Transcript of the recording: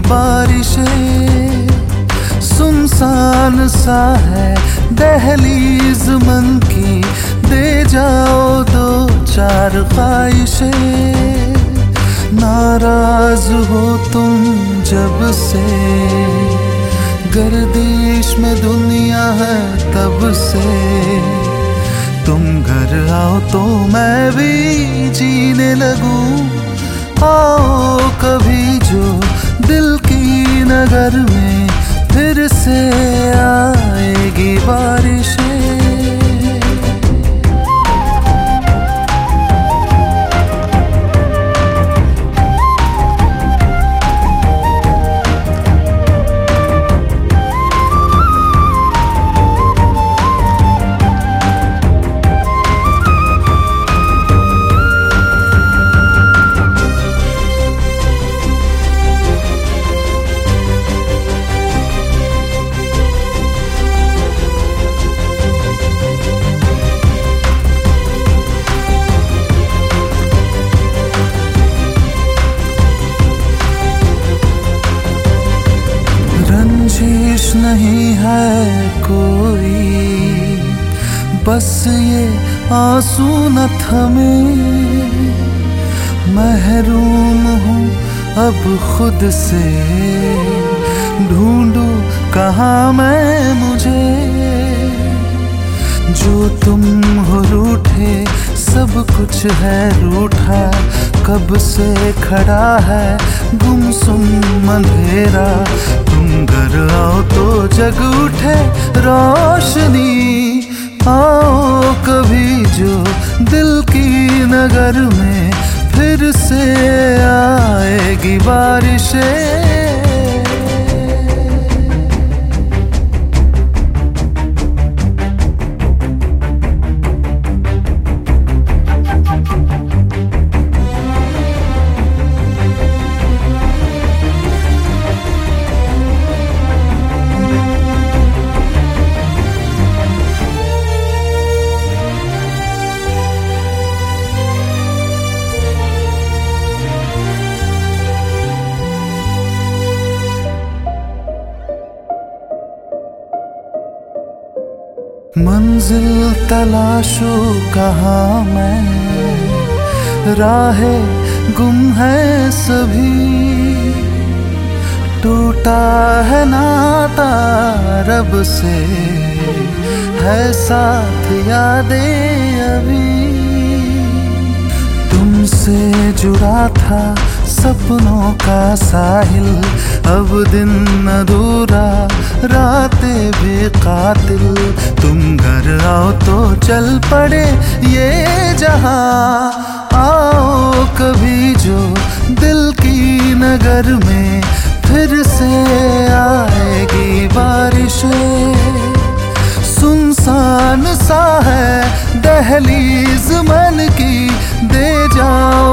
बारिशें, सुनसान सा है दहलीज मन की, दे जाओ दो चार ख्वाहिशें। नाराज हो तुम जब से, गर्दिश में दुनिया है तब से, तुम घर आओ तो मैं भी जीने लगूं। आओ कभी जो दिल की नगर में फिर से आएगी बारिशें। रंजिश नहीं है कोई, बस ये आंसू न थमे, महरूम हूँ अब खुद से, ढूंढूं कहाँ मैं मुझे। जो तुम हो रूठे सब कुछ है रूठा, कब से खड़ा है गुमसुम अंधेरा। तुम घर आओ तो जग उठे रोशनी, आओ कभी जो दिल की नगर में फिर से आएगी बारिशें। मंजिल तलाशो कहाँ मैं, राहें गुम है सभी, टूटा है नाता रब से, है साथ यादें अभी। तुमसे जुड़ा था सपनों का साहिल, अब दिन अधूरा रातें भी कातिल। तुम घर आओ तो चल पड़े ये जहां, आओ कभी जो दिल की नगर में फिर से आएगी बारिशें। सुनसान सा है दहलीज मन की, दे जाओ